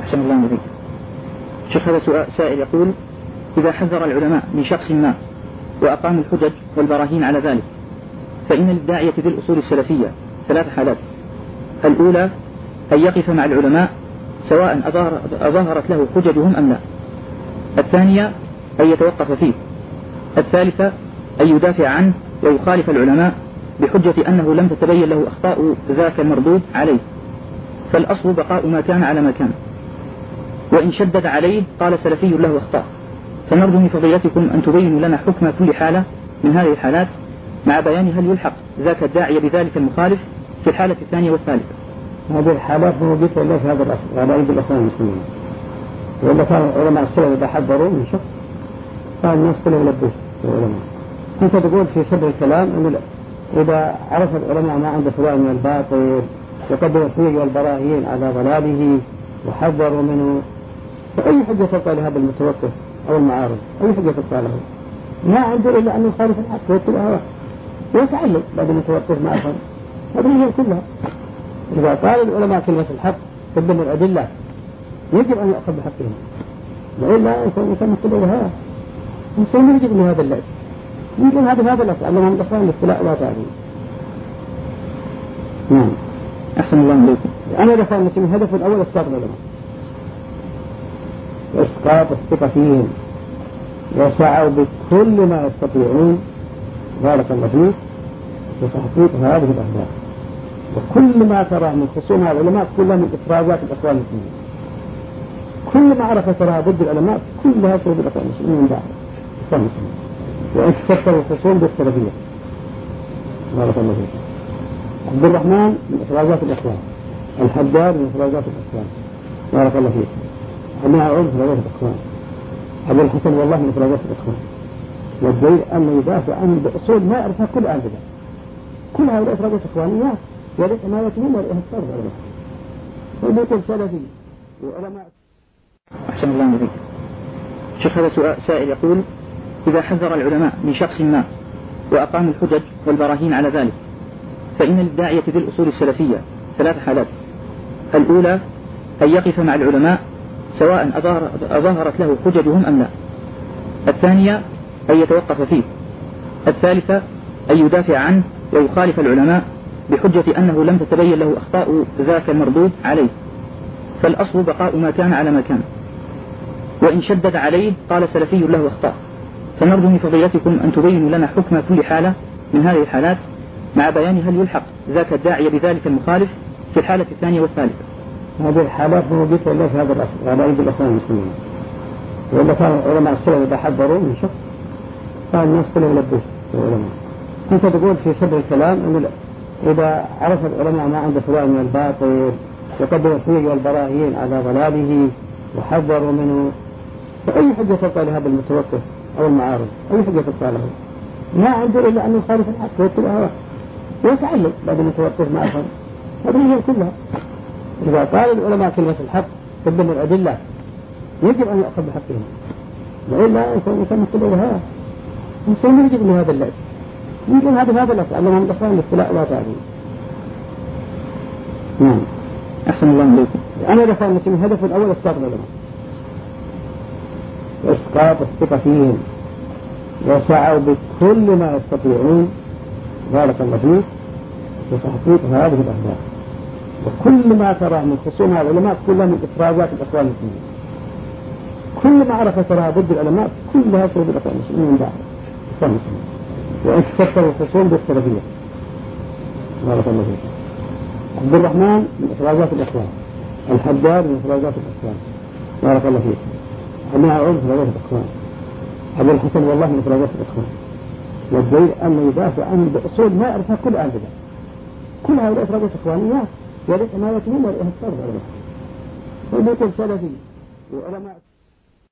أحسن الله إليك. شيخ هذا سائل يقول: إذا حذر العلماء من شخص ما وأقاموا الحجج والبراهين على ذلك، فإن للداعية في الأصول السلفية 3 حالات: الأولى أن يقف مع العلماء سواء أظهرت له حججهم أم لا. الثانية أن يتوقف فيه. الثالثة أن يدافع عنه ويخالف العلماء بحجة أنه لم تتبين له أخطاء ذاك المردود عليه، فالأصل بقاء ما كان على ما كان. وإن شدد عليه قال سلفي له أخطاء، فنرجو من فضيلتكم أن تبينوا لنا حكم كل حالة من هذه الحالات، مع بيان هل يلحق ذاك الداعي بذلك المخالف في الحالة الثانية والثالثة. هذه الحالات موجودة إلا في هذا الأصل على أيدي الأخوان المسلمين، وإلا كان علماء السلف إذا حذروا من شخص كان الناس كلهم يلبوه العلماء. كنت تقول في سبب الكلام أن إذا عرف العلماء ما عند فلان من الباطل وقدموا الحجج والبراهين على ضلاله وحذروا منه، فأي حجة تلقى لهذا المتوقف أو المعارض؟ أي حجة تلقى له؟ ما عنده إلا أن يخالف الحق ويتبع هواه ويتعلم بعد المتوقف مع الخلق. هذه هي كلها. إذا قال العلماء كلمة الحق قدموا الأدلة يجب أن يأخذ بحقهم، وإلا يكون يتبع هواه. الإنسان يجب له هذا اللعب، يمكن هذا الأصل علمهم الإخوان الاختلاء لا تعليم. نعم. أحسن الله إليكم. أنا الإخوان المسلمين هدف الأول إسقاط العلماء وإسقاط الثقة فيهم، وسعوا بكل ما يستطيعون بارك الله فيه لتحقيق هذه الأهداف. وكل ما تراه من خصوم العلماء كلها من إفرازات الإخوان المسلمين، كل ما عرف تراها ضد العلماء كلها سبب الإخوان المسلمين من بعد الإخوان المسلمين. وإن تفسروا الخصوم بالسلفية بارك الله فيه. عبد الرحمن من إفرازات الإخوان، الحداد من إفرازات الإخوان بارك الله فيه، أبي عون من إفرازات الإخوان، أبو الحسن والله من إفرازات الإخوان. والدليل أن يدافع عن بأصول ما يعرفها كل أهل البدع، كل هؤلاء إفرازات إخوانيات وليس ما يتهم ولا يهتم العلماء ويقول سلفي وعلماء. أحسن الله إليك. شيخ هذا سائل يقول: إذا حذر العلماء من شخص ما وأقاموا الحجج والبراهين على ذلك، فإن للداعية في الأصول السلفية 3 حالات: الأولى أن يقف مع العلماء سواء أظهرت له حججهم أم لا. الثانية أن يتوقف فيه. الثالثة أن يدافع عنه ويخالف العلماء بحجة أنه لم تتبين له أخطاء ذاك المردود عليه، فالأصل بقاء ما كان على ما كان. وإن شدد عليه قال سلفي له أخطاء، فنرجو من فضيلتكم أن تبينوا لنا حكم كل حالة من هذه الحالات، مع بيان هل يلحق ذاك الداعي بذلك المخالف في الحالة الثانية والثالثة. هذه الحالات موجودة إلا في هذا الأصل على أيدي الأخوان المسلمين، وإلا كان علماء السلف إذا حذروا من شخص كان الناس كلهم يلبوه العلماء. كنت تقول في سبب الكلام أن إذا عرف العلماء ما عند فلان من الباطل وقدموا الحجج والبراهين على ضلاله وحذروا منه، فأي حجة تلقى لهذا المتوقف أو المعارض؟ أي حجة تلقى له؟ ما عنده إلا أن يخالف الحق ويتبع هواه ويتعلم بعد المتوقف مع الخلق. هذه هي كلها. إذا قال العلماء كلمة الحق قدموا الأدلة يجب أن يأخذ بحقهم، وإلا يكون يتبع هواه. الإنسان يجب له هذا اللعب، يمكن هذا الأصل علمهم الإخوان الاختلاء لا تعليم. نعم. أحسن الله إليكم. أنا الإخوان المسلمين هدف الأول إسقاط العلماء وإسقاط الثقة فيهم، وسعوا بكل ما يستطيعون بارك الله فيه لتحقيق هذه الأهداف. وكل ما تراه من خصوم العلماء كلها من إفرازات الإخوان المسلمين، كل ما عرف تراها ضد العلماء كلها سبب الإخوان المسلمين من بعد الإخوان المسلمين. وإن تفسروا الخصوم بالسلفية بارك الله فيه. عبد الرحمن من إفرازات الإخوان، الحداد من إفرازات الإخوان بارك الله فيه، أبي عون من إفرازات الإخوان، أبو الحسن والله من إفرازات الإخوان. والدليل أن يدافع عن بأصول ما يعرفها كل أهل البدع، كل هؤلاء إفرازات إخوانيات وليس ما يتهم ولا يهتم العلماء ويقول سلفي وعلماء.